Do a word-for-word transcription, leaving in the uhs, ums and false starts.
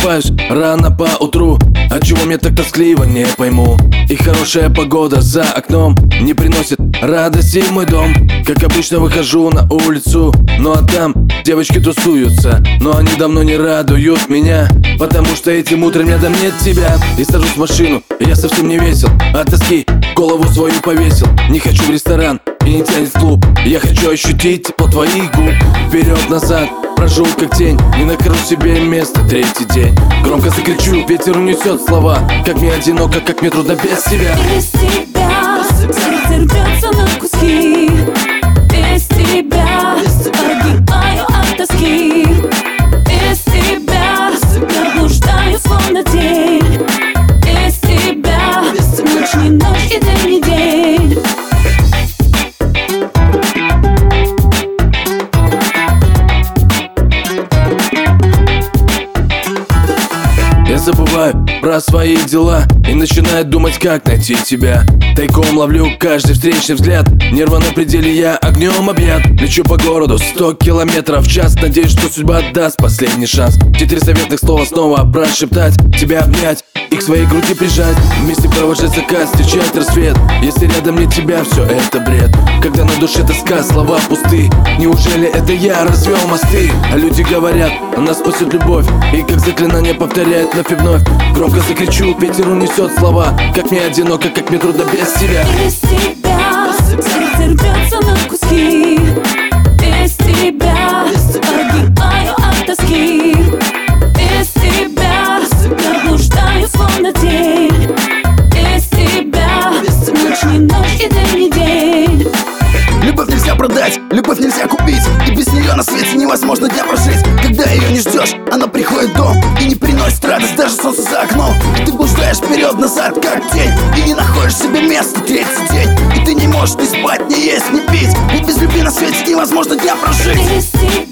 просыпаюсь рано по утру. Отчего мне так тоскливо, не пойму. И хорошая погода за окном не приносит радости в мой дом. Как обычно выхожу на улицу, ну а там девочки тусуются. Но они давно не радуют меня, потому что этим утром рядом нет тебя. И сажусь в машину, я совсем не весел от тоски, голову свою повесил. Не хочу в ресторан и не тянет в клуб. Я хочу ощутить тепло твоих губ. Вперед-назад прожил как тень, не нахожу себе место третий день. Громко закричу, ветер унесет слова. Как мне одиноко, как мне трудно без тебя. Без тебя сердце рвется на куски. Без тебя погибаю от тоски. Без тебя я блуждаю словно тень. Без тебя ночь не ночь и день не день. Я забываю про свои дела и начинаю думать, как найти тебя. Тайком ловлю каждый встречный взгляд. Нервы на пределе, я огнем объят. Лечу по городу сто километров в час. Надеюсь, что судьба даст последний шанс. Четыре заветных слова снова прошептать, тебя обнять и к своей груди прижать. Вместе провожать закат, встречать рассвет. Если рядом нет тебя, все это бред. Когда на душе тоска, слова пусты. Неужели это я развел мосты? А люди говорят, нас спасет любовь. И как заклинание повторяют вновь и вновь. Громко закричу, ветер унесет слова. Как мне одиноко, как мне трудно без тебя. Без тебя сердце рвется на куски. Без тебя погибаю от тоски. Без тебя я блуждаю словно тень. Без тебя ночь не ночь и день не день. Любовь нельзя продать, любовь нельзя купить. И без нее на свете невозможно дня прожить. Когда ее не ждешь, она приходит в дом и не приносит радость, даже солнце за окном. И ты блуждаешь вперед-назад, как тень, и не находишь себе места третий день. И ты не можешь ни спать, ни есть, ни пить. Ведь без любви на свете невозможно дня прожить. Без тебя